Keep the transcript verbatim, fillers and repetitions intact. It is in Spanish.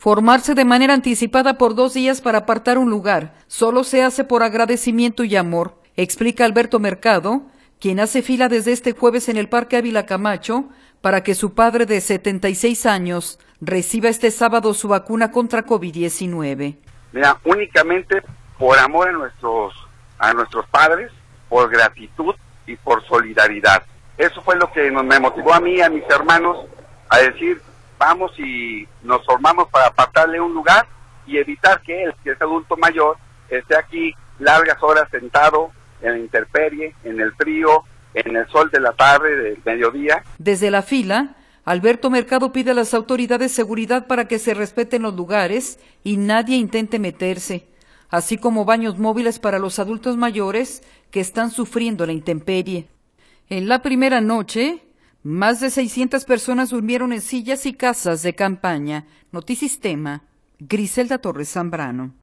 Formarse de manera anticipada por dos días para apartar un lugar solo se hace por agradecimiento y amor, explica Alberto Mercado, quien hace fila desde este jueves en el Parque Ávila Camacho para que su padre de setenta y seis años reciba este sábado su vacuna contra COVID diecinueve. Mira, únicamente por amor a nuestros, a nuestros padres, por gratitud y por solidaridad. Eso fue lo que nos, me motivó a mí y a mis hermanos a decir, vamos y nos formamos para apartarle un lugar y evitar que él, que es adulto mayor, esté aquí largas horas sentado en la intemperie, en el frío, en el sol de la tarde, del mediodía. Desde la fila, Alberto Mercado pide a las autoridades seguridad para que se respeten los lugares y nadie intente meterse, así como baños móviles para los adultos mayores que están sufriendo la intemperie. En la primera noche, más de seiscientas personas durmieron en sillas y casas de campaña. Notisistema, Griselda Torres Zambrano.